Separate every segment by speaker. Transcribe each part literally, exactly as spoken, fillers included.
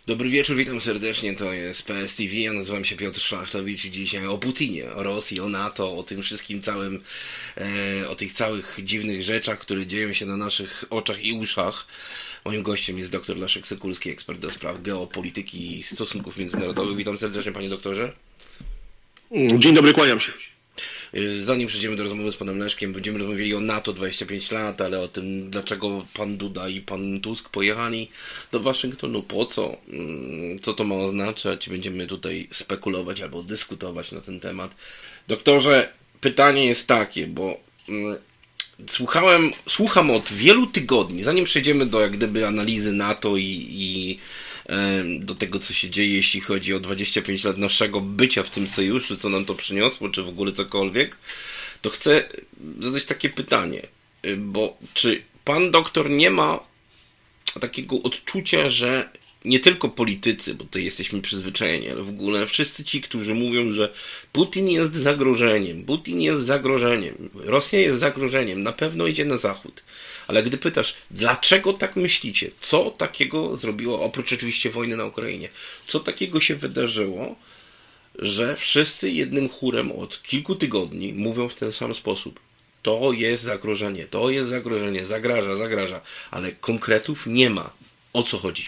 Speaker 1: Dobry wieczór, witam serdecznie, to jest P S T V, ja nazywam się Piotr Szlachtowicz i dzisiaj o Putinie, o Rosji, o NATO, o tym wszystkim całym, e, o tych całych dziwnych rzeczach, które dzieją się na naszych oczach i uszach. Moim gościem jest dr Leszek Sykulski, ekspert do spraw geopolityki i stosunków międzynarodowych. Witam serdecznie, panie doktorze.
Speaker 2: Dzień dobry, kłaniam się.
Speaker 1: Zanim przejdziemy do rozmowy z panem Leszkiem, będziemy rozmawiali o NATO dwadzieścia pięć lat, ale o tym, dlaczego pan Duda i pan Tusk pojechali do Waszyngtonu, po co, co to ma oznaczać. Będziemy tutaj spekulować albo dyskutować na ten temat. Doktorze, pytanie jest takie, bo słuchałem, słucham od wielu tygodni, zanim przejdziemy do jak gdyby analizy NATO i, i do tego, co się dzieje, jeśli chodzi o dwadzieścia pięć lat naszego bycia w tym sojuszu, co nam to przyniosło, czy w ogóle cokolwiek, to chcę zadać takie pytanie, bo czy pan doktor nie ma takiego odczucia, że nie tylko politycy, bo tutaj jesteśmy przyzwyczajeni, ale w ogóle wszyscy ci, którzy mówią, że Putin jest zagrożeniem, Putin jest zagrożeniem, Rosja jest zagrożeniem, na pewno idzie na zachód. Ale gdy pytasz, dlaczego tak myślicie? Co takiego zrobiło, oprócz oczywiście wojny na Ukrainie, co takiego się wydarzyło, że wszyscy jednym chórem od kilku tygodni mówią w ten sam sposób? To jest zagrożenie, to jest zagrożenie, zagraża, zagraża, ale konkretów nie ma. O co chodzi?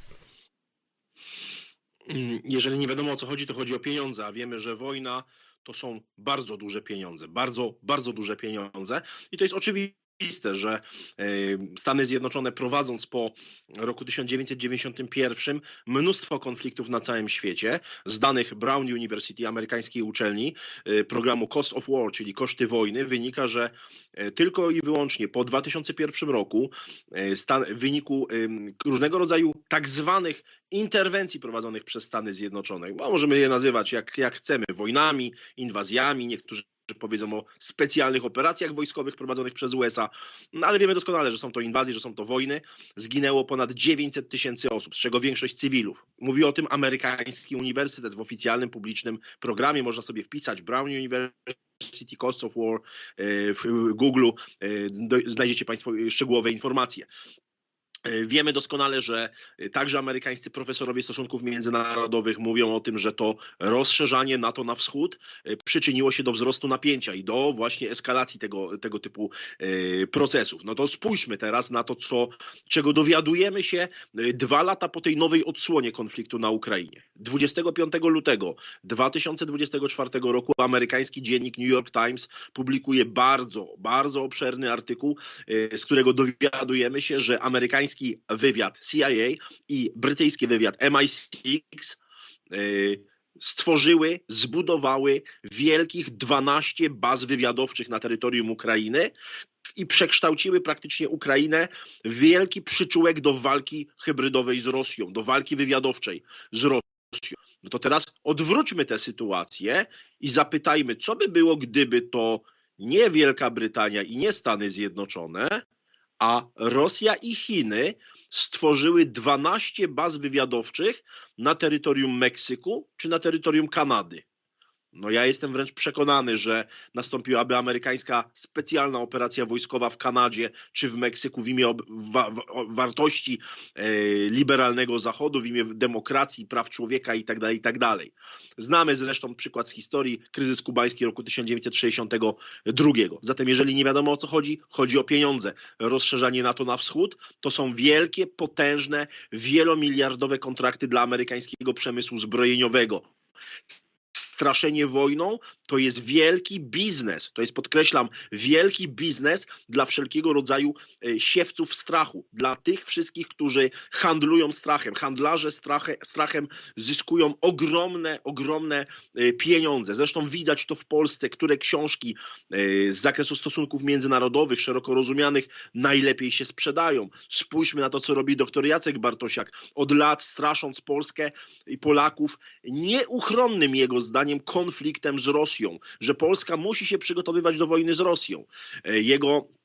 Speaker 2: Jeżeli nie wiadomo, o co chodzi, to chodzi o pieniądze, a wiemy, że wojna to są bardzo duże pieniądze, bardzo, bardzo duże pieniądze i to jest oczywiste, że Stany Zjednoczone, prowadząc po roku tysiąc dziewięćset dziewięćdziesiątym pierwszym mnóstwo konfliktów na całym świecie, z danych Brown University, amerykańskiej uczelni, programu Cost of War, czyli koszty wojny, wynika, że tylko i wyłącznie po dwa tysiące pierwszym roku w wyniku różnego rodzaju tak zwanych interwencji prowadzonych przez Stany Zjednoczone, bo możemy je nazywać jak, jak chcemy, wojnami, inwazjami, niektórzy powiedzą o specjalnych operacjach wojskowych prowadzonych przez U S A, no ale wiemy doskonale, że są to inwazje, że są to wojny. Zginęło ponad dziewięćset tysięcy osób, z czego większość cywilów. Mówi o tym amerykański uniwersytet w oficjalnym, publicznym programie. Można sobie wpisać Brown University Cost of War w Google. Znajdziecie Państwo szczegółowe informacje. Wiemy doskonale, że także amerykańscy profesorowie stosunków międzynarodowych mówią o tym, że to rozszerzanie NATO na wschód przyczyniło się do wzrostu napięcia i do właśnie eskalacji tego, tego typu procesów. No to spójrzmy teraz na to, co, czego dowiadujemy się dwa lata po tej nowej odsłonie konfliktu na Ukrainie. dwudziestego piątego lutego dwa tysiące dwudziestego czwartego roku amerykański dziennik New York Times publikuje bardzo, bardzo obszerny artykuł, z którego dowiadujemy się, że amerykański wywiad C I A i brytyjski wywiad M I six stworzyły, zbudowały wielkich dwanaście baz wywiadowczych na terytorium Ukrainy i przekształciły praktycznie Ukrainę w wielki przyczółek do walki hybrydowej z Rosją, do walki wywiadowczej z Rosją. No to teraz odwróćmy tę sytuację i zapytajmy, co by było, gdyby to nie Wielka Brytania i nie Stany Zjednoczone, a Rosja i Chiny stworzyły dwanaście baz wywiadowczych na terytorium Meksyku czy na terytorium Kanady. No ja jestem wręcz przekonany, że nastąpiłaby amerykańska specjalna operacja wojskowa w Kanadzie czy w Meksyku w imię wa wartości e, liberalnego Zachodu, w imię demokracji, praw człowieka itd., itd. Znamy zresztą przykład z historii, kryzys kubański roku tysiąc dziewięćset sześćdziesiątego drugiego. Zatem jeżeli nie wiadomo, o co chodzi, chodzi o pieniądze. Rozszerzanie NATO na wschód to są wielkie, potężne, wielomiliardowe kontrakty dla amerykańskiego przemysłu zbrojeniowego. Straszenie wojną to jest wielki biznes, to jest, podkreślam, wielki biznes dla wszelkiego rodzaju siewców strachu, dla tych wszystkich, którzy handlują strachem. Handlarze strachem, strachem zyskują ogromne, ogromne pieniądze. Zresztą widać to w Polsce, które książki z zakresu stosunków międzynarodowych, szeroko rozumianych, najlepiej się sprzedają. Spójrzmy na to, co robi dr Jacek Bartosiak, od lat strasząc Polskę i Polaków nieuchronnym jego zdaniem konfliktem z Rosją, że Polska musi się przygotowywać do wojny z Rosją. Jego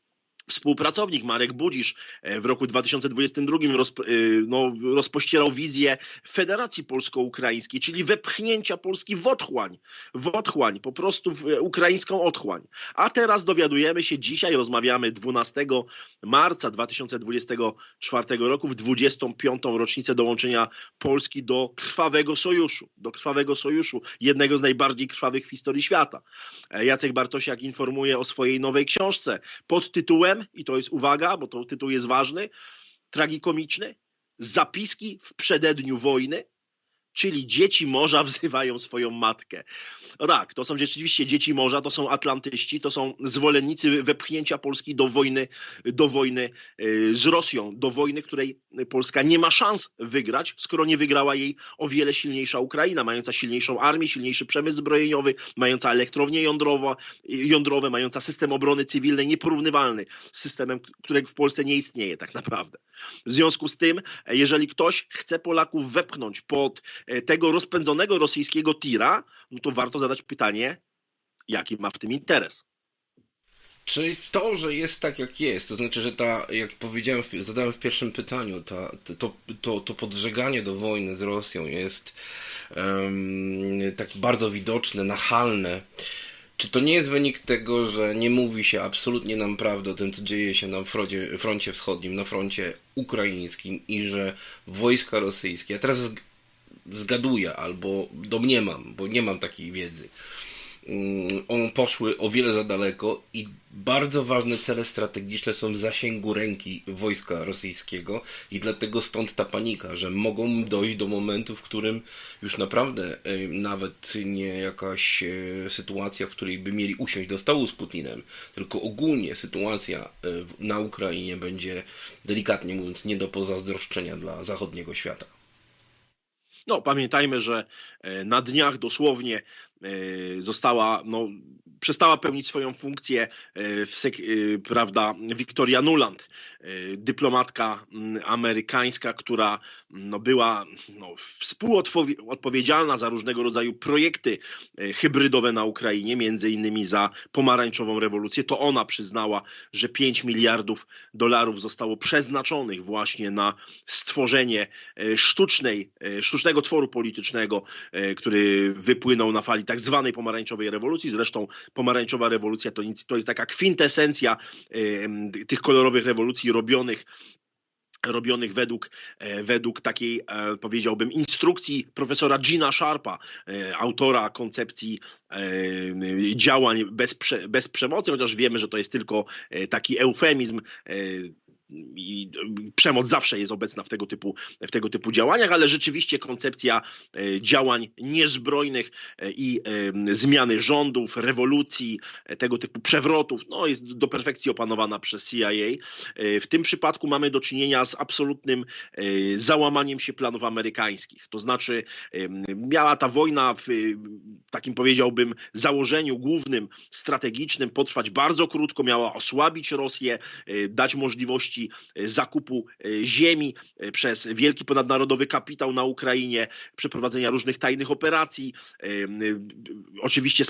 Speaker 2: współpracownik Marek Budzisz w roku dwa tysiące dwudziestym drugim rozp no, rozpościerał wizję Federacji Polsko-Ukraińskiej, czyli wepchnięcia Polski w otchłań, w otchłań, po prostu w ukraińską otchłań. A teraz dowiadujemy się, dzisiaj rozmawiamy dwunastego marca dwa tysiące dwudziestego czwartego roku, w dwudziestą piątą rocznicę dołączenia Polski do krwawego sojuszu, do krwawego sojuszu, jednego z najbardziej krwawych w historii świata. Jacek Bartosiak informuje o swojej nowej książce pod tytułem, i to jest uwaga, bo to tytuł jest ważny, tragikomiczny, Zapiski w przededniu wojny, czyli dzieci morza wzywają swoją matkę. No tak, to są rzeczywiście dzieci morza, to są atlantyści, to są zwolennicy wepchnięcia Polski do wojny, do wojny z Rosją, do wojny, której Polska nie ma szans wygrać, skoro nie wygrała jej o wiele silniejsza Ukraina, mająca silniejszą armię, silniejszy przemysł zbrojeniowy, mająca elektrownie jądrowe, jądrowe mająca system obrony cywilnej nieporównywalny z systemem, który w Polsce nie istnieje tak naprawdę. W związku z tym, jeżeli ktoś chce Polaków wepchnąć pod tego rozpędzonego rosyjskiego tira, no to warto zadać pytanie, jaki ma w tym interes.
Speaker 1: Czy to, że jest tak jak jest, to znaczy, że ta, jak powiedziałem, zadałem w pierwszym pytaniu, ta, to, to, to podżeganie do wojny z Rosją jest um, tak bardzo widoczne, nachalne. Czy to nie jest wynik tego, że nie mówi się absolutnie nam prawdy o tym, co dzieje się na froncie, froncie wschodnim, na froncie ukraińskim i że wojska rosyjskie, ja teraz zgaduję albo domniemam, bo nie mam takiej wiedzy, one poszły o wiele za daleko i bardzo ważne cele strategiczne są w zasięgu ręki wojska rosyjskiego i dlatego stąd ta panika, że mogą dojść do momentu, w którym już naprawdę nawet nie jakaś sytuacja, w której by mieli usiąść do stołu z Putinem, tylko ogólnie sytuacja na Ukrainie będzie, delikatnie mówiąc, nie do pozazdroszczenia dla zachodniego świata.
Speaker 2: No, pamiętajmy, że na dniach dosłownie została, no, przestała pełnić swoją funkcję w sek- prawda, Victoria Nuland, dyplomatka amerykańska, która no, była no, współodpowiedzialna za różnego rodzaju projekty hybrydowe na Ukrainie, między innymi za pomarańczową rewolucję. To ona przyznała, że pięć miliardów dolarów zostało przeznaczonych właśnie na stworzenie sztucznej, sztucznego tworu politycznego, który wypłynął na fali tak zwanej pomarańczowej rewolucji. Zresztą pomarańczowa rewolucja to, to jest taka kwintesencja y, tych kolorowych rewolucji robionych robionych według, według takiej, powiedziałbym, instrukcji profesora Gina Sharpa, autora koncepcji działań bez, prze, bez przemocy, chociaż wiemy, że to jest tylko taki eufemizm. I przemoc zawsze jest obecna w tego typu, w tego typu działaniach, ale rzeczywiście koncepcja działań niezbrojnych i zmiany rządów, rewolucji, tego typu przewrotów, no jest do perfekcji opanowana przez C I A. W tym przypadku mamy do czynienia z absolutnym załamaniem się planów amerykańskich. To znaczy miała ta wojna w takim, powiedziałbym, założeniu głównym, strategicznym potrwać bardzo krótko, miała osłabić Rosję, dać możliwości zakupu ziemi przez wielki ponadnarodowy kapitał na Ukrainie, przeprowadzenia różnych tajnych operacji, oczywiście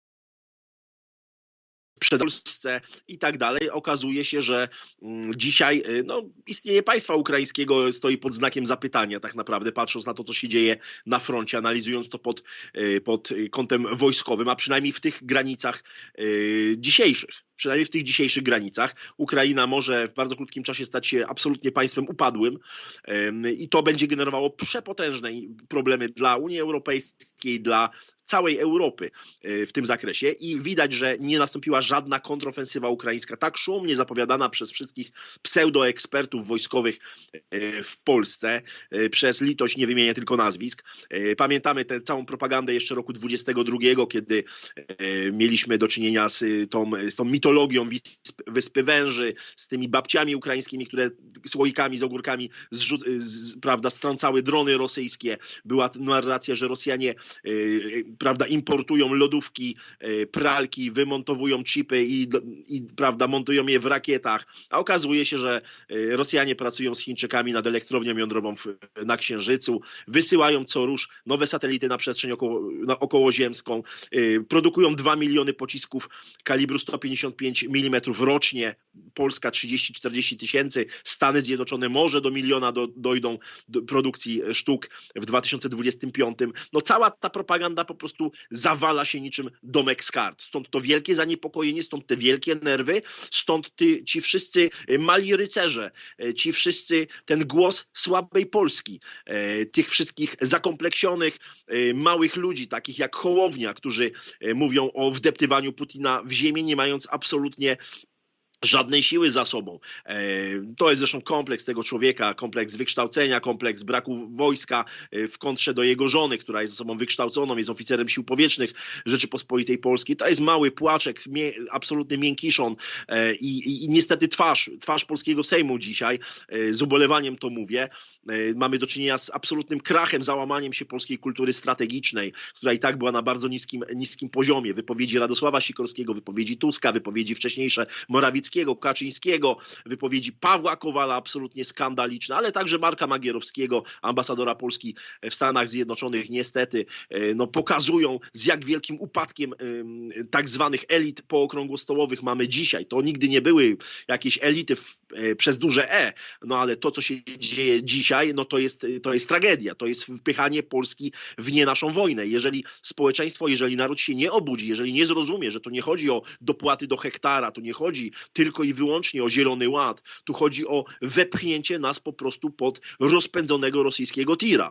Speaker 2: w Polsce i tak dalej. Okazuje się, że dzisiaj no, istnienie państwa ukraińskiego stoi pod znakiem zapytania tak naprawdę, patrząc na to, co się dzieje na froncie, analizując to pod, pod kątem wojskowym, a przynajmniej w tych granicach dzisiejszych. Przynajmniej w tych dzisiejszych granicach. Ukraina może w bardzo krótkim czasie stać się absolutnie państwem upadłym i to będzie generowało przepotężne problemy dla Unii Europejskiej, dla całej Europy w tym zakresie i widać, że nie nastąpiła żadna kontrofensywa ukraińska, tak szumnie zapowiadana przez wszystkich pseudoekspertów wojskowych w Polsce, przez litość, nie wymienię tylko nazwisk. Pamiętamy tę całą propagandę jeszcze roku dwudziestego drugiego, kiedy mieliśmy do czynienia z tą, z tą mitologią Wyspy Węży, z tymi babciami ukraińskimi, które słoikami z ogórkami zrzut, z, prawda, strącały drony rosyjskie. Była narracja, że Rosjanie yy, prawda, importują lodówki, yy, pralki, wymontowują chipy i, i prawda, montują je w rakietach. A okazuje się, że yy, Rosjanie pracują z Chińczykami nad elektrownią jądrową w, na Księżycu, wysyłają co rusz nowe satelity na przestrzeń około, na okołoziemską, yy, produkują dwa miliony pocisków kalibru sto pięćdziesiąt pięćdziesiąt pięć milimetrów rocznie, Polska trzydzieści czterdzieści tysięcy, Stany Zjednoczone może do miliona do, dojdą do produkcji sztuk w dwa tysiące dwudziestym piątym. No cała ta propaganda po prostu zawala się niczym domek z kart. Stąd to wielkie zaniepokojenie, stąd te wielkie nerwy, stąd ty, ci wszyscy mali rycerze, ci wszyscy, ten głos słabej Polski, tych wszystkich zakompleksionych małych ludzi, takich jak Hołownia, którzy mówią o wdeptywaniu Putina w ziemię, nie mając absolutnie żadnej siły za sobą. To jest zresztą kompleks tego człowieka, kompleks wykształcenia, kompleks braku wojska w kontrze do jego żony, która jest osobą wykształconą, jest oficerem sił powietrznych Rzeczypospolitej Polskiej. To jest mały płaczek, mie absolutny miękiszon i, i, i niestety twarz, twarz polskiego Sejmu dzisiaj, z ubolewaniem to mówię. Mamy do czynienia z absolutnym krachem, załamaniem się polskiej kultury strategicznej, która i tak była na bardzo niskim, niskim poziomie. Wypowiedzi Radosława Sikorskiego, wypowiedzi Tuska, wypowiedzi wcześniejsze Morawieckiego, Kaczyńskiego, wypowiedzi Pawła Kowala absolutnie skandaliczne, ale także Marka Magierowskiego, ambasadora Polski w Stanach Zjednoczonych, niestety no, pokazują, z jak wielkim upadkiem y, tak zwanych elit pookrągłostołowych mamy dzisiaj. To nigdy nie były jakieś elity w, y, przez duże E, no ale to, co się dzieje dzisiaj, no to jest, to jest tragedia. To jest wpychanie Polski w nie naszą wojnę. Jeżeli społeczeństwo, jeżeli naród się nie obudzi, jeżeli nie zrozumie, że to nie chodzi o dopłaty do hektara, to nie chodzi tylko i wyłącznie o Zielony Ład. Tu chodzi o wepchnięcie nas po prostu pod rozpędzonego rosyjskiego tira.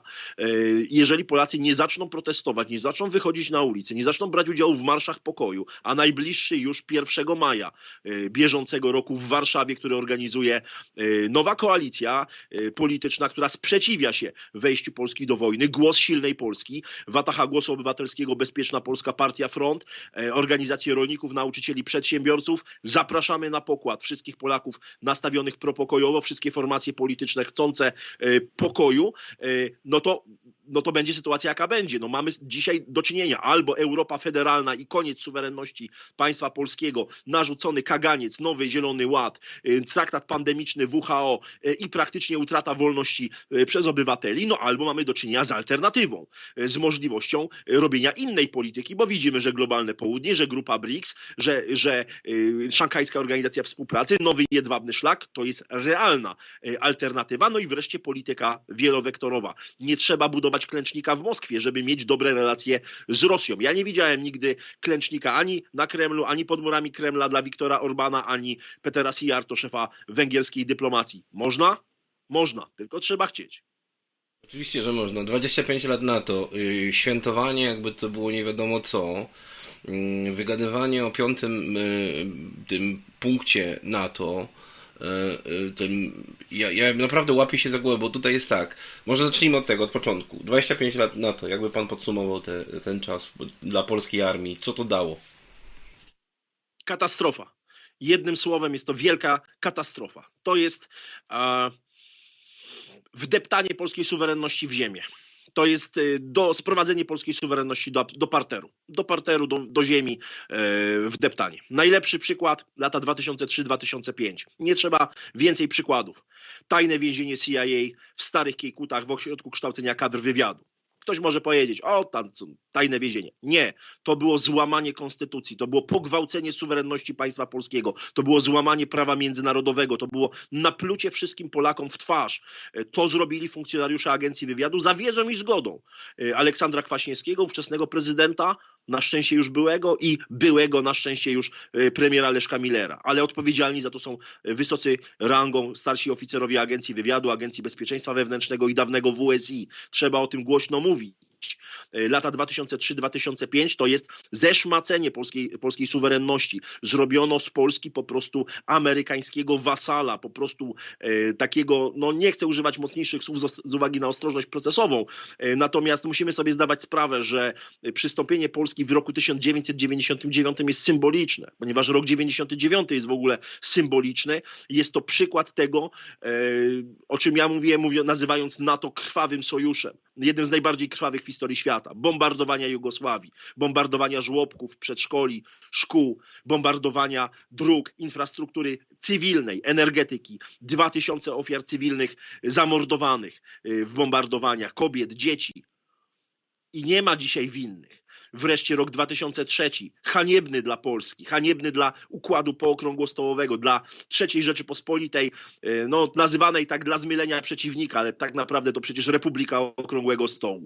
Speaker 2: Jeżeli Polacy nie zaczną protestować, nie zaczną wychodzić na ulicę, nie zaczną brać udziału w marszach pokoju, a najbliższy już pierwszego maja bieżącego roku w Warszawie, który organizuje nowa koalicja polityczna, która sprzeciwia się wejściu Polski do wojny, Głos Silnej Polski, Wataha Głosu Obywatelskiego, Bezpieczna Polska, Partia Front, organizacje rolników, nauczycieli, przedsiębiorców. Zapraszamy na pokład wszystkich Polaków nastawionych propokojowo, wszystkie formacje polityczne chcące pokoju, no to, no to będzie sytuacja jaka będzie. No mamy dzisiaj do czynienia albo Europa federalna i koniec suwerenności państwa polskiego, narzucony kaganiec, nowy Zielony Ład, traktat pandemiczny W H O i praktycznie utrata wolności przez obywateli, no albo mamy do czynienia z alternatywą, z możliwością robienia innej polityki, bo widzimy, że globalne południe, że grupa B R I C S, że, że Szanghajska Organizacja Współpracy, nowy jedwabny szlak, to jest realna alternatywa. No i wreszcie polityka wielowektorowa. Nie trzeba budować klęcznika w Moskwie, żeby mieć dobre relacje z Rosją. Ja nie widziałem nigdy klęcznika ani na Kremlu, ani pod murami Kremla dla Viktora Orbana, ani Petera Sijarto, szefa węgierskiej dyplomacji. Można? Można, tylko trzeba chcieć.
Speaker 1: Oczywiście, że można. dwadzieścia pięć lat na to. Yy, świętowanie, jakby to było nie wiadomo co. Yy, wygadywanie o piątym yy, tym punkcie NATO. Yy, tym, ja, ja naprawdę łapię się za głowę, bo tutaj jest tak. Może zacznijmy od tego, od początku. dwadzieścia pięć lat NATO. Jakby pan podsumował te, ten czas dla polskiej armii. Co to dało?
Speaker 2: Katastrofa. Jednym słowem jest to wielka katastrofa. To jest a, wdeptanie polskiej suwerenności w ziemię. To jest do, sprowadzenie polskiej suwerenności do, do parteru. Do parteru, do, do ziemi e, wdeptanie. Najlepszy przykład lata dwa tysiące trzy do dwa tysiące piątego. Nie trzeba więcej przykładów. Tajne więzienie C I A w Starych Kiejkutach w ośrodku kształcenia kadr wywiadu. Ktoś może powiedzieć, o tam tajne więzienie. Nie, to było złamanie konstytucji, to było pogwałcenie suwerenności państwa polskiego, to było złamanie prawa międzynarodowego, to było naplucie wszystkim Polakom w twarz. To zrobili funkcjonariusze Agencji Wywiadu za wiedzą i zgodą Aleksandra Kwaśniewskiego, ówczesnego prezydenta, na szczęście już byłego, i byłego na szczęście już premiera Leszka Millera. Ale odpowiedzialni za to są wysocy rangą starsi oficerowie Agencji Wywiadu, Agencji Bezpieczeństwa Wewnętrznego i dawnego W S I. Trzeba o tym głośno mówić. Lata dwa tysiące trzy do dwa tysiące piątego to jest zeszmacenie polskiej, polskiej suwerenności. Zrobiono z Polski po prostu amerykańskiego wasala, po prostu e, takiego, no nie chcę używać mocniejszych słów z, z uwagi na ostrożność procesową, e, natomiast musimy sobie zdawać sprawę, że przystąpienie Polski w roku tysiąc dziewięćset dziewięćdziesiątym dziewiątym jest symboliczne, ponieważ rok dziewięćdziesiąty dziewiąty jest w ogóle symboliczny. Jest to przykład tego, e, o czym ja mówię, mówię, nazywając NATO krwawym sojuszem. Jednym z najbardziej krwawych w historii świata. Bombardowania Jugosławii, bombardowania żłobków, przedszkoli, szkół, bombardowania dróg, infrastruktury cywilnej, energetyki. Dwa tysiące ofiar cywilnych zamordowanych w bombardowaniach, kobiet, dzieci. I nie ma dzisiaj winnych. wreszcie rok dwa tysiące trzeci, haniebny dla Polski, haniebny dla układu pookrągłostołowego, dla trzeciej Rzeczypospolitej, no, nazywanej tak dla zmylenia przeciwnika, ale tak naprawdę to przecież Republika Okrągłego Stołu.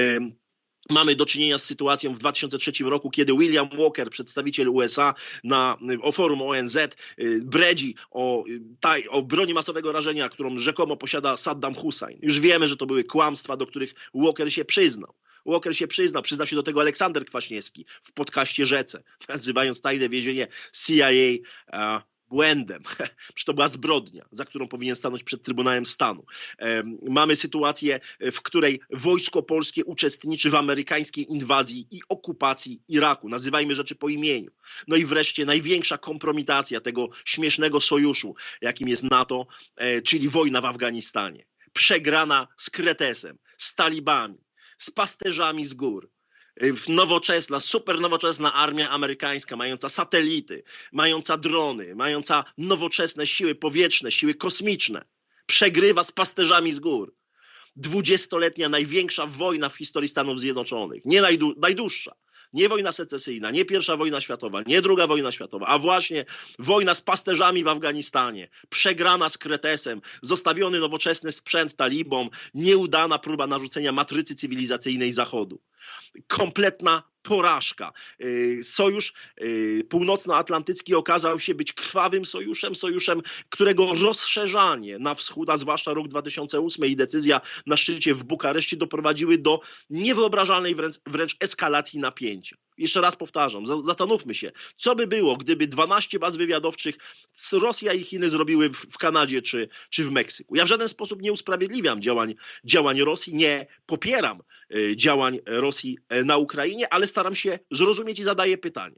Speaker 2: Mamy do czynienia z sytuacją w dwa tysiące trzecim roku, kiedy William Walker, przedstawiciel U S A na o forum O N Z, bredzi o, taj, o broni masowego rażenia, którą rzekomo posiada Saddam Hussein. Już wiemy, że to były kłamstwa, do których Walker się przyznał. Walker się przyznał, przyznał się do tego Aleksander Kwaśniewski w podcaście Rzece, nazywając tajne więzienie C I A uh, błędem. Przecież to była zbrodnia, za którą powinien stanąć przed Trybunałem Stanu. Mamy sytuację, w której wojsko polskie uczestniczy w amerykańskiej inwazji i okupacji Iraku. Nazywajmy rzeczy po imieniu. No i wreszcie największa kompromitacja tego śmiesznego sojuszu, jakim jest NATO, czyli wojna w Afganistanie. Przegrana z Kretesem, z talibami, z pasterzami z gór. Nowoczesna, super nowoczesna armia amerykańska, mająca satelity, mająca drony, mająca nowoczesne siły powietrzne, siły kosmiczne, przegrywa z pasterzami z gór. Dwudziestoletnia największa wojna w historii Stanów Zjednoczonych, nie najdłu- najdłuższa. Nie wojna secesyjna, nie pierwsza wojna światowa, nie druga wojna światowa, a właśnie wojna z pasterzami w Afganistanie, przegrana z Kretesem, zostawiony nowoczesny sprzęt talibom, nieudana próba narzucenia matrycy cywilizacyjnej Zachodu. Kompletna porażka. Sojusz północnoatlantycki okazał się być krwawym sojuszem, sojuszem, którego rozszerzanie na wschód, a zwłaszcza rok dwa tysiące ósmy i decyzja na szczycie w Bukareszcie doprowadziły do niewyobrażalnej wręcz, wręcz eskalacji napięcia. Jeszcze raz powtarzam, zastanówmy się, co by było, gdyby dwanaście baz wywiadowczych Rosja i Chiny zrobiły w, w Kanadzie czy, czy w Meksyku. Ja w żaden sposób nie usprawiedliwiam działań, działań Rosji, nie popieram y, działań Rosji na Ukrainie, ale staram się zrozumieć i zadaję pytanie.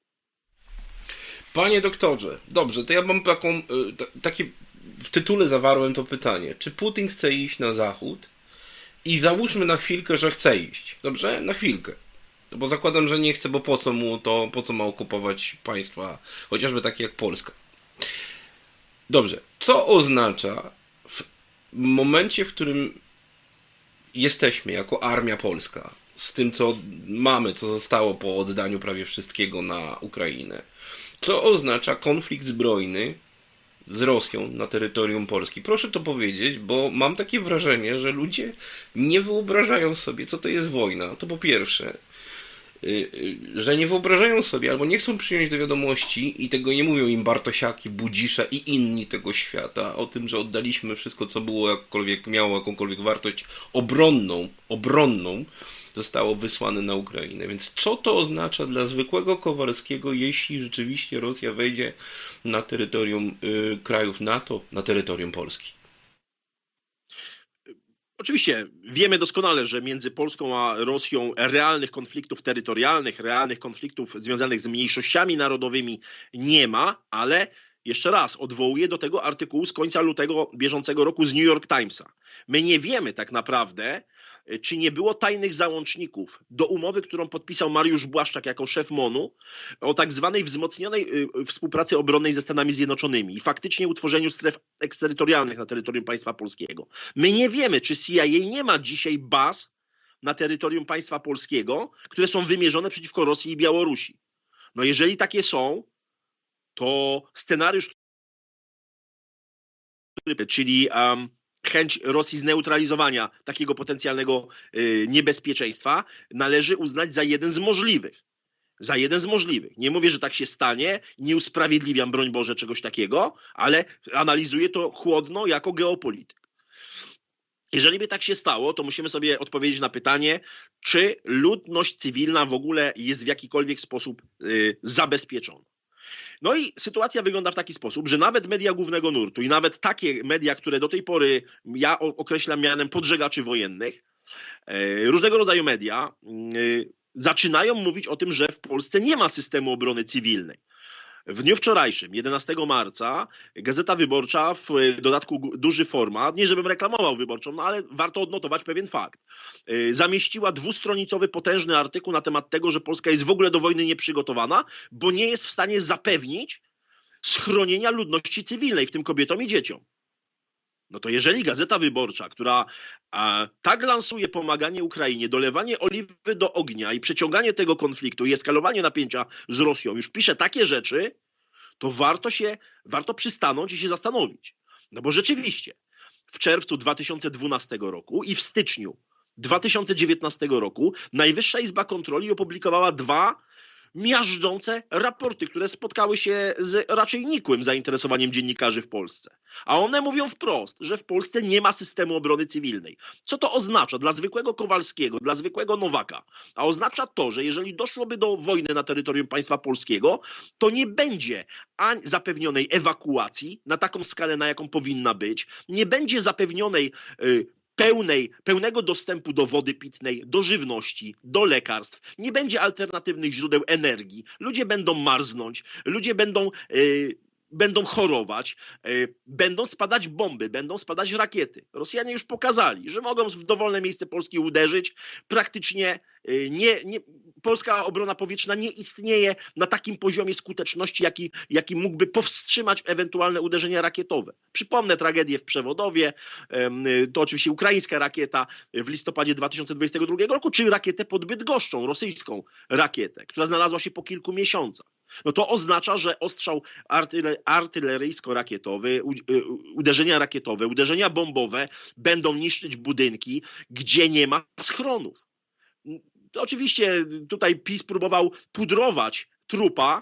Speaker 1: Panie doktorze, dobrze, to ja mam taką, t- takie, w tytule zawarłem to pytanie. Czy Putin chce iść na zachód? I załóżmy na chwilkę, że chce iść. Dobrze? Na chwilkę. No bo zakładam, że nie chce, bo po co mu to, po co ma okupować państwa, chociażby takie jak Polska. Dobrze, co oznacza w momencie, w którym jesteśmy jako armia polska, z tym, co mamy, co zostało po oddaniu prawie wszystkiego na Ukrainę, co oznacza konflikt zbrojny z Rosją na terytorium Polski? Proszę to powiedzieć, bo mam takie wrażenie, że ludzie nie wyobrażają sobie, co to jest wojna. To po pierwsze, że nie wyobrażają sobie albo nie chcą przyjąć do wiadomości i tego nie mówią im Bartosiaki, Budzisze i inni tego świata o tym, że oddaliśmy wszystko, co było jakkolwiek, miało jakąkolwiek wartość obronną, obronną, zostało wysłane na Ukrainę. Więc co to oznacza dla zwykłego Kowalskiego, jeśli rzeczywiście Rosja wejdzie na terytorium y, krajów NATO, na terytorium Polski?
Speaker 2: Oczywiście wiemy doskonale, że między Polską a Rosją realnych konfliktów terytorialnych, realnych konfliktów związanych z mniejszościami narodowymi nie ma, ale jeszcze raz odwołuję do tego artykułu z końca lutego bieżącego roku z New York Timesa. My nie wiemy tak naprawdę, czy nie było tajnych załączników do umowy, którą podpisał Mariusz Błaszczak jako szef MON-u o tak zwanej wzmocnionej współpracy obronnej ze Stanami Zjednoczonymi i faktycznie utworzeniu stref eksterytorialnych na terytorium państwa polskiego. My nie wiemy, czy C I A nie ma dzisiaj baz na terytorium państwa polskiego, które są wymierzone przeciwko Rosji i Białorusi. No jeżeli takie są, to scenariusz, czyli um, chęć Rosji zneutralizowania takiego potencjalnego y, niebezpieczeństwa należy uznać za jeden z możliwych. Za jeden z możliwych. Nie mówię, że tak się stanie, nie usprawiedliwiam, broń Boże, czegoś takiego, ale analizuję to chłodno jako geopolityk. Jeżeli by tak się stało, to musimy sobie odpowiedzieć na pytanie, czy ludność cywilna w ogóle jest w jakikolwiek sposób y, zabezpieczona. No i sytuacja wygląda w taki sposób, że nawet media głównego nurtu i nawet takie media, które do tej pory ja określam mianem podżegaczy wojennych, różnego rodzaju media zaczynają mówić o tym, że w Polsce nie ma systemu obrony cywilnej. W dniu wczorajszym, jedenastego marca, Gazeta Wyborcza, w dodatku duży format, nie żebym reklamował Wyborczą, no ale warto odnotować pewien fakt, zamieściła dwustronicowy, potężny artykuł na temat tego, że Polska jest w ogóle do wojny nieprzygotowana, bo nie jest w stanie zapewnić schronienia ludności cywilnej, w tym kobietom i dzieciom. No to jeżeli Gazeta Wyborcza, która a, tak lansuje pomaganie Ukrainie, dolewanie oliwy do ognia i przeciąganie tego konfliktu i eskalowanie napięcia z Rosją, już pisze takie rzeczy, to warto się, warto przystanąć i się zastanowić. No bo rzeczywiście w czerwcu dwa tysiące dwunastego roku i w styczniu dwa tysiące dziewiętnastego roku Najwyższa Izba Kontroli opublikowała dwa miażdżące raporty, które spotkały się z raczej nikłym zainteresowaniem dziennikarzy w Polsce. A one mówią wprost, że w Polsce nie ma systemu obrony cywilnej. Co to oznacza dla zwykłego Kowalskiego, dla zwykłego Nowaka? A oznacza to, że jeżeli doszłoby do wojny na terytorium państwa polskiego, to nie będzie ani zapewnionej ewakuacji na taką skalę, na jaką powinna być, nie będzie zapewnionej yy, Pełnej, pełnego dostępu do wody pitnej, do żywności, do lekarstw. Nie będzie alternatywnych źródeł energii. Ludzie będą marznąć, ludzie będą, yy, będą chorować, yy, będą spadać bomby, będą spadać rakiety. Rosjanie już pokazali, że mogą w dowolne miejsce Polski uderzyć. Praktycznie yy, nie, nie, polska obrona powietrzna nie istnieje na takim poziomie skuteczności, jaki, jaki mógłby powstrzymać ewentualne uderzenia rakietowe. Przypomnę tragedię w Przewodowie, to oczywiście ukraińska rakieta w listopadzie dwa tysiące dwudziestego drugiego roku, czy rakietę pod Bydgoszczą, rosyjską rakietę, która znalazła się po kilku miesiącach. No to oznacza, że ostrzał artyleryjsko-rakietowy, uderzenia rakietowe, uderzenia bombowe będą niszczyć budynki, gdzie nie ma schronów. Oczywiście tutaj PiS próbował pudrować trupa,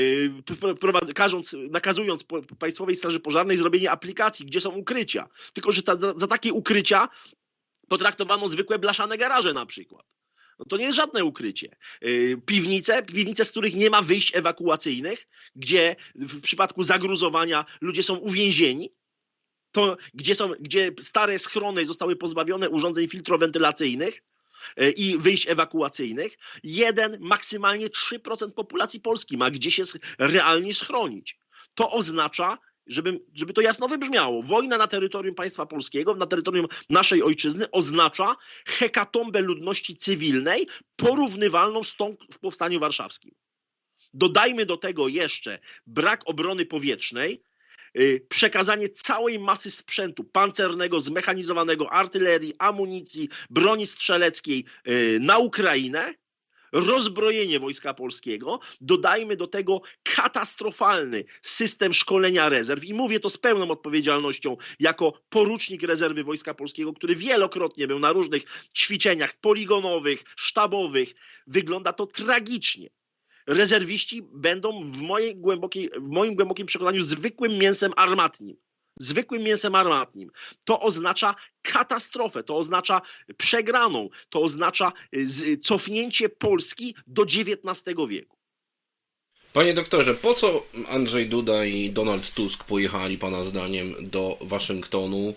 Speaker 2: każąc, nakazując Państwowej Straży Pożarnej zrobienie aplikacji, gdzie są ukrycia. Tylko że ta, za, za takie ukrycia potraktowano zwykłe blaszane garaże na przykład. No to nie jest żadne ukrycie. Piwnice, piwnice, z których nie ma wyjść ewakuacyjnych, gdzie w przypadku zagruzowania ludzie są uwięzieni, to gdzie, są, gdzie stare schrony zostały pozbawione urządzeń filtrowentylacyjnych i wyjść ewakuacyjnych, jeden, maksymalnie trzy procent populacji Polski ma gdzie się realnie schronić. To oznacza, żeby, żeby to jasno wybrzmiało, wojna na terytorium państwa polskiego, na terytorium naszej ojczyzny oznacza hekatombę ludności cywilnej porównywalną z tą w Powstaniu Warszawskim. Dodajmy do tego jeszcze brak obrony powietrznej, przekazanie całej masy sprzętu pancernego, zmechanizowanego, artylerii, amunicji, broni strzeleckiej na Ukrainę, rozbrojenie Wojska Polskiego, dodajmy do tego katastrofalny system szkolenia rezerw i mówię to z pełną odpowiedzialnością jako porucznik rezerwy Wojska Polskiego, który wielokrotnie był na różnych ćwiczeniach poligonowych, sztabowych. Wygląda to tragicznie. Rezerwiści będą w, mojej głębokiej, w moim głębokim przekonaniu zwykłym mięsem armatnim. Zwykłym mięsem armatnim. To oznacza katastrofę, to oznacza przegraną, to oznacza cofnięcie Polski do dziewiętnastego wieku.
Speaker 1: Panie doktorze, po co Andrzej Duda i Donald Tusk pojechali pana zdaniem do Waszyngtonu?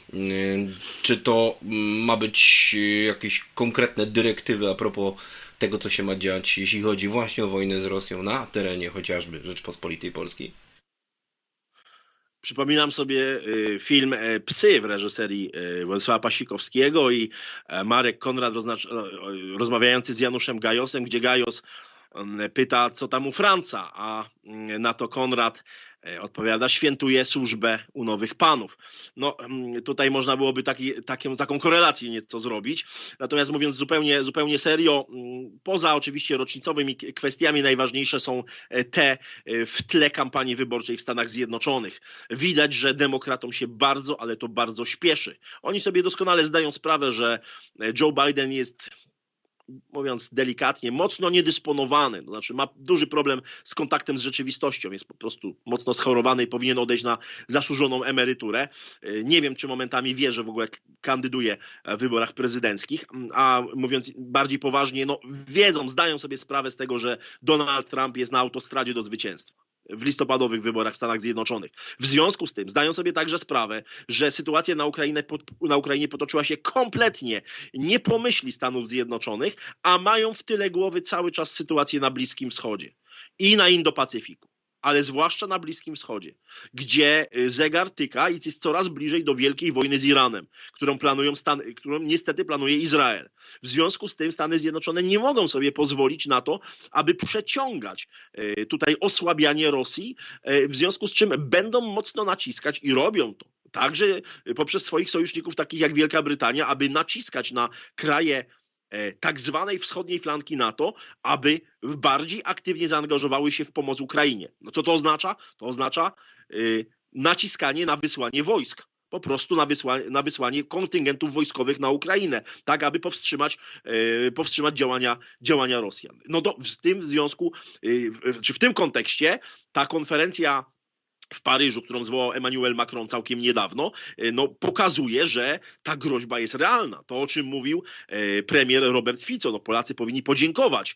Speaker 1: Czy to ma być jakieś konkretne dyrektywy a propos tego, co się ma dziać, jeśli chodzi właśnie o wojnę z Rosją na terenie chociażby Rzeczpospolitej Polskiej?
Speaker 2: Przypominam sobie film Psy w reżyserii Władysława Pasikowskiego i Marek Konrad rozmawiający z Januszem Gajosem, gdzie Gajos pyta, co tam u Franca, a na to Konrad odpowiada, świętuje służbę u nowych panów. No tutaj można byłoby taki, taką, taką korelację nieco zrobić. Natomiast mówiąc zupełnie, zupełnie serio, poza oczywiście rocznicowymi kwestiami najważniejsze są te w tle kampanii wyborczej w Stanach Zjednoczonych. Widać, że demokratom się bardzo, ale to bardzo śpieszy. Oni sobie doskonale zdają sprawę, że Joe Biden jest, mówiąc delikatnie, mocno niedysponowany, to znaczy ma duży problem z kontaktem z rzeczywistością, jest po prostu mocno schorowany i powinien odejść na zasłużoną emeryturę. Nie wiem, czy momentami wie, że w ogóle kandyduje w wyborach prezydenckich, a mówiąc bardziej poważnie, no wiedzą, zdają sobie sprawę z tego, że Donald Trump jest na autostradzie do zwycięstwa w listopadowych wyborach w Stanach Zjednoczonych. W związku z tym zdają sobie także sprawę, że sytuacja na Ukrainie, na Ukrainie potoczyła się kompletnie nie po myśli Stanów Zjednoczonych, a mają w tyle głowy cały czas sytuację na Bliskim Wschodzie i na Indo-Pacyfiku, ale zwłaszcza na Bliskim Wschodzie, gdzie zegar tyka i jest coraz bliżej do wielkiej wojny z Iranem, którą planują Stany, którą niestety planuje Izrael. W związku z tym Stany Zjednoczone nie mogą sobie pozwolić na to, aby przeciągać tutaj osłabianie Rosji, w związku z czym będą mocno naciskać i robią to także poprzez swoich sojuszników takich jak Wielka Brytania, aby naciskać na kraje tak zwanej wschodniej flanki NATO, aby bardziej aktywnie zaangażowały się w pomoc Ukrainie. No co to oznacza? To oznacza yy, naciskanie na wysłanie wojsk. Po prostu na wysłanie, na wysłanie kontyngentów wojskowych na Ukrainę, tak aby powstrzymać, yy, powstrzymać działania, działania Rosjan. No to w tym związku, yy, czy w tym kontekście ta konferencja w Paryżu, którą zwołał Emmanuel Macron całkiem niedawno, no, pokazuje, że ta groźba jest realna. To, o czym mówił e, premier Robert Fico. No, Polacy powinni podziękować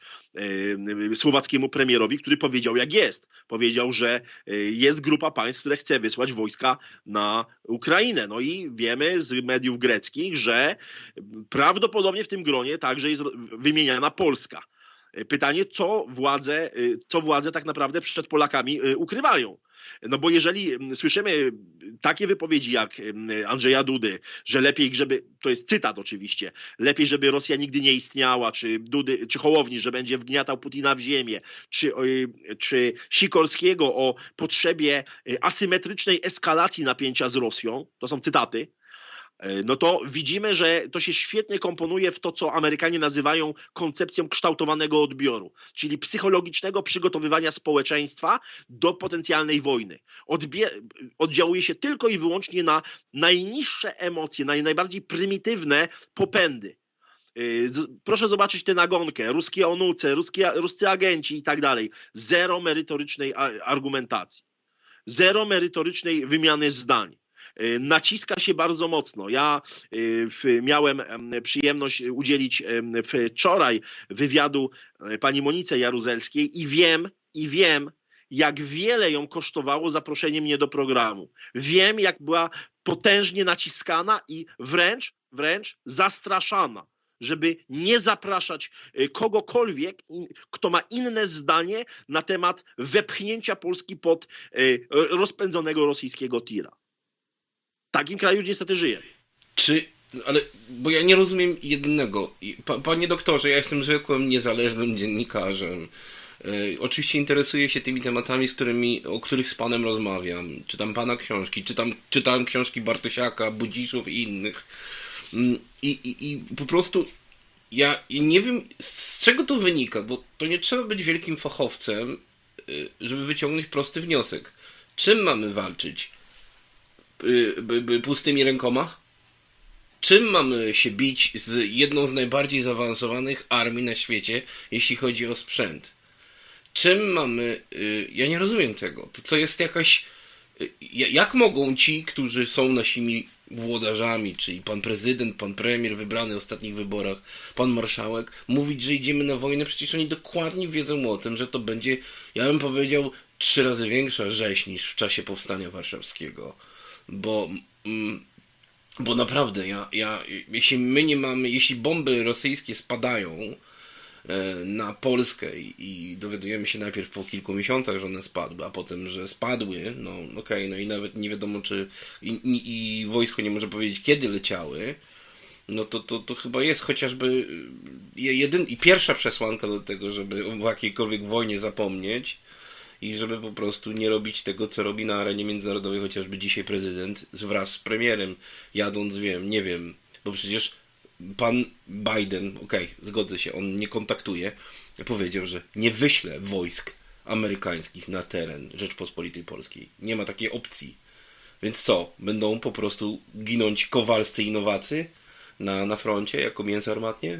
Speaker 2: e, słowackiemu premierowi, który powiedział, jak jest. Powiedział, że e, jest grupa państw, które chce wysłać wojska na Ukrainę. No i wiemy z mediów greckich, że prawdopodobnie w tym gronie także jest wymieniana Polska. Pytanie, co władze, co władze tak naprawdę przed Polakami ukrywają. No bo jeżeli słyszymy takie wypowiedzi jak Andrzeja Dudy, że lepiej, żeby, to jest cytat oczywiście, lepiej, żeby Rosja nigdy nie istniała, czy Dudy, czy Hołowni, że będzie wgniatał Putina w ziemię, czy, czy Sikorskiego o potrzebie asymetrycznej eskalacji napięcia z Rosją, to są cytaty, no to widzimy, że to się świetnie komponuje w to, co Amerykanie nazywają koncepcją kształtowanego odbioru, czyli psychologicznego przygotowywania społeczeństwa do potencjalnej wojny. Odbier- oddziałuje się tylko i wyłącznie na najniższe emocje, na najbardziej prymitywne popędy. Proszę zobaczyć tę nagonkę, ruskie onuce, ruskie, ruscy agenci i tak dalej. Zero merytorycznej argumentacji. Zero merytorycznej wymiany zdań. Naciska się bardzo mocno. Ja miałem przyjemność udzielić wczoraj wywiadu pani Monice Jaruzelskiej i wiem, i wiem, jak wiele ją kosztowało zaproszenie mnie do programu. Wiem, jak była potężnie naciskana i wręcz, wręcz zastraszana, żeby nie zapraszać kogokolwiek, kto ma inne zdanie na temat wepchnięcia Polski pod rozpędzonego rosyjskiego tira. W takim kraju niestety żyje.
Speaker 1: Czy, ale, bo ja nie rozumiem jednego. Pa, panie doktorze, ja jestem zwykłym, niezależnym dziennikarzem. E, oczywiście interesuję się tymi tematami, z którymi, o których z panem rozmawiam. Czytam pana książki, czytam, czytam książki Bartosiaka, Budziszów i innych. I, i, i po prostu ja nie wiem, z czego to wynika, bo to nie trzeba być wielkim fachowcem, żeby wyciągnąć prosty wniosek. Czym mamy walczyć? Pustymi rękoma? Czym mamy się bić z jedną z najbardziej zaawansowanych armii na świecie, jeśli chodzi o sprzęt? Czym mamy... Ja nie rozumiem tego. To, to jest jakaś... Jak mogą ci, którzy są naszymi włodarzami, czyli pan prezydent, pan premier wybrany w ostatnich wyborach, pan marszałek, mówić, że idziemy na wojnę? Przecież oni dokładnie wiedzą o tym, że to będzie, ja bym powiedział, trzy razy większa rzeź niż w czasie Powstania Warszawskiego. Bo, bo naprawdę, ja, ja, jeśli my nie mamy, jeśli bomby rosyjskie spadają na Polskę i, i dowiadujemy się najpierw po kilku miesiącach, że one spadły, a potem, że spadły, no okej, okay, no i nawet nie wiadomo, czy i, i, i wojsko nie może powiedzieć, kiedy leciały, no to, to, to chyba jest chociażby jedyn, i pierwsza przesłanka do tego, żeby o jakiejkolwiek wojnie zapomnieć i żeby po prostu nie robić tego, co robi na arenie międzynarodowej chociażby dzisiaj prezydent wraz z premierem, jadąc, wiem, nie wiem, bo przecież pan Biden, okej, okay, zgodzę się, on nie kontaktuje, powiedział, że nie wyśle wojsk amerykańskich na teren Rzeczpospolitej Polskiej. Nie ma takiej opcji. Więc co? Będą po prostu ginąć Kowalscy i Nowacy na, na froncie jako mięso armatnie?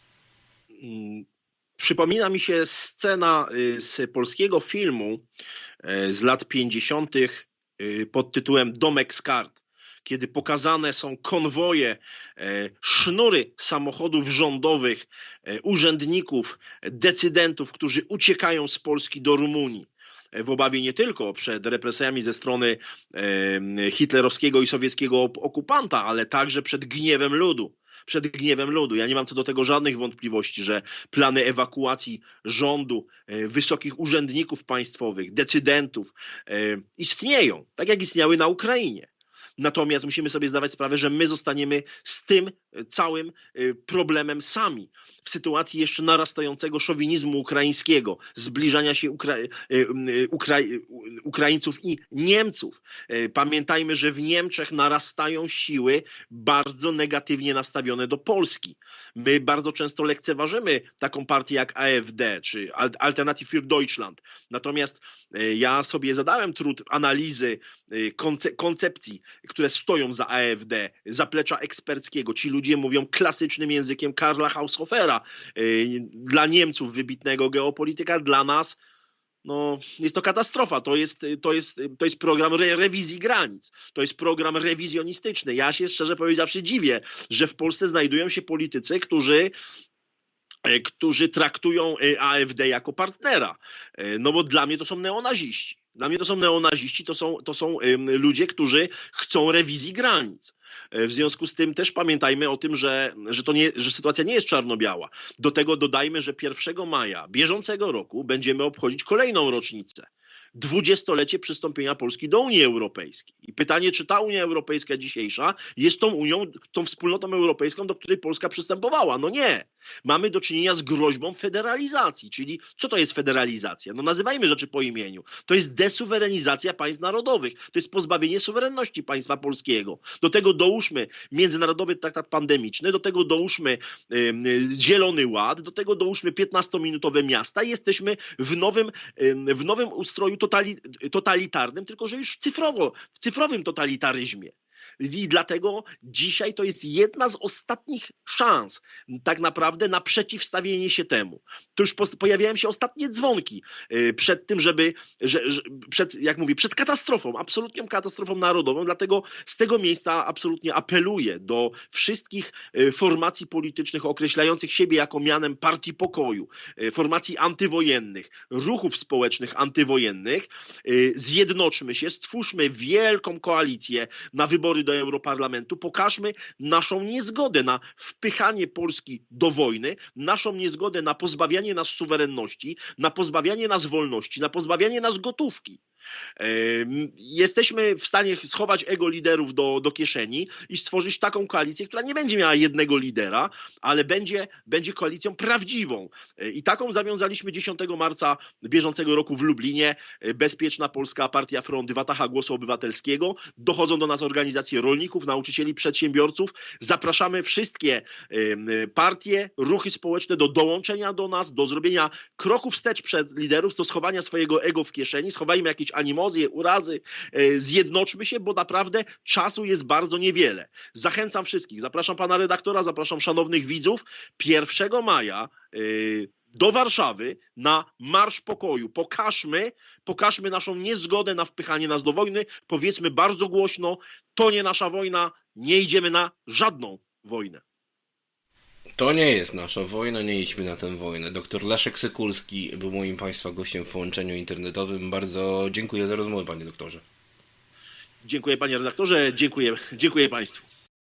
Speaker 2: Przypomina mi się scena z polskiego filmu z lat pięćdziesiątych pod tytułem Domek z kart, kiedy pokazane są konwoje, sznury samochodów rządowych, urzędników, decydentów, którzy uciekają z Polski do Rumunii. W obawie nie tylko przed represjami ze strony hitlerowskiego i sowieckiego okupanta, ale także przed gniewem ludu. Przed gniewem ludu. Ja nie mam co do tego żadnych wątpliwości, że plany ewakuacji rządu, wysokich urzędników państwowych, decydentów istnieją, tak jak istniały na Ukrainie. Natomiast musimy sobie zdawać sprawę, że my zostaniemy z tym całym problemem sami. W sytuacji jeszcze narastającego szowinizmu ukraińskiego, zbliżania się Ukra Ukra Ukraińców i Niemców. Pamiętajmy, że w Niemczech narastają siły bardzo negatywnie nastawione do Polski. My bardzo często lekceważymy taką partię jak A F D czy Alternative für Deutschland. Natomiast ja sobie zadałem trud analizy konce koncepcji, które stoją za A F D, zaplecza eksperckiego. Ci ludzie mówią klasycznym językiem Karla Haushofera. Dla Niemców wybitnego geopolityka, dla nas no, jest to katastrofa. To jest, to jest, to jest program re rewizji granic. To jest program rewizjonistyczny. Ja się szczerze powiedziawszy dziwię, że w Polsce znajdują się politycy, którzy którzy traktują A F D jako partnera. No bo dla mnie to są neonaziści. Dla mnie to są neonaziści, to są, to są ludzie, którzy chcą rewizji granic. W związku z tym też pamiętajmy o tym, że, że, to nie, że sytuacja nie jest czarno-biała. Do tego dodajmy, że pierwszego maja bieżącego roku będziemy obchodzić kolejną rocznicę. Dwudziestolecie przystąpienia Polski do Unii Europejskiej. I pytanie, czy ta Unia Europejska dzisiejsza jest tą Unią, tą wspólnotą europejską, do której Polska przystępowała? No nie. Mamy do czynienia z groźbą federalizacji, czyli co to jest federalizacja? No nazywajmy rzeczy po imieniu. To jest desuwerenizacja państw narodowych. To jest pozbawienie suwerenności państwa polskiego. Do tego dołóżmy międzynarodowy traktat pandemiczny, do tego dołóżmy yy, Zielony Ład, do tego dołóżmy piętnastominutowe miasta i jesteśmy w nowym, yy, w nowym ustroju totali, totalitarnym, tylko że już cyfrowo, w cyfrowym totalitaryzmie. I dlatego dzisiaj to jest jedna z ostatnich szans tak naprawdę na przeciwstawienie się temu. To już pojawiają się ostatnie dzwonki przed tym, żeby, że, że, przed, jak mówię, przed katastrofą, absolutną katastrofą narodową. Dlatego z tego miejsca absolutnie apeluję do wszystkich formacji politycznych określających siebie jako mianem partii pokoju, formacji antywojennych, ruchów społecznych antywojennych. Zjednoczmy się, stwórzmy wielką koalicję na wybory do Europarlamentu, pokażmy naszą niezgodę na wpychanie Polski do wojny, naszą niezgodę na pozbawianie nas suwerenności, na pozbawianie nas wolności, na pozbawianie nas gotówki. Jesteśmy w stanie schować ego liderów do, do kieszeni i stworzyć taką koalicję, która nie będzie miała jednego lidera, ale będzie, będzie koalicją prawdziwą. I taką zawiązaliśmy dziesiątego marca bieżącego roku w Lublinie. Bezpieczna Polska Partia Front Wataha Głosu Obywatelskiego. Dochodzą do nas organizacje rolników, nauczycieli, przedsiębiorców. Zapraszamy wszystkie partie, ruchy społeczne do dołączenia do nas, do zrobienia kroku wstecz przed liderów, do schowania swojego ego w kieszeni. Schowajmy jakieś animozje, urazy, zjednoczmy się, bo naprawdę czasu jest bardzo niewiele. Zachęcam wszystkich, zapraszam pana redaktora, zapraszam szanownych widzów pierwszego maja do Warszawy na Marsz Pokoju. Pokażmy, pokażmy naszą niezgodę na wpychanie nas do wojny. Powiedzmy bardzo głośno, to nie nasza wojna, nie idziemy na żadną wojnę.
Speaker 1: To nie jest nasza wojna, nie idźmy na tę wojnę. Doktor Leszek Sykulski był moim Państwa gościem w połączeniu internetowym. Bardzo dziękuję za rozmowę, panie doktorze.
Speaker 2: Dziękuję, panie redaktorze, dziękuję, dziękuję państwu.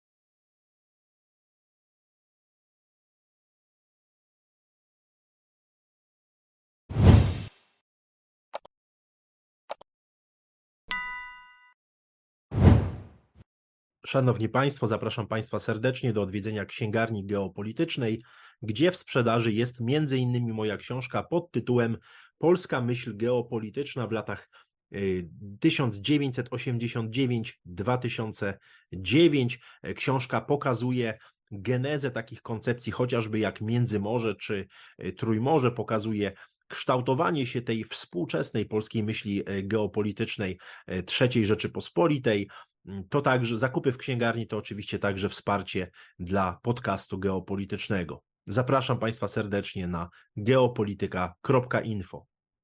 Speaker 3: Szanowni Państwo, zapraszam Państwa serdecznie do odwiedzenia księgarni geopolitycznej, gdzie w sprzedaży jest między innymi moja książka pod tytułem Polska myśl geopolityczna w latach tysiąc dziewięćset osiemdziesiąt dziewięć do dwa tysiące dziewięć. Książka pokazuje genezę takich koncepcji, chociażby jak Międzymorze czy Trójmorze, pokazuje kształtowanie się tej współczesnej polskiej myśli geopolitycznej trzeciej Rzeczypospolitej. To także zakupy w księgarni to oczywiście także wsparcie dla podcastu geopolitycznego. Zapraszam Państwa serdecznie na geopolityka kropka info.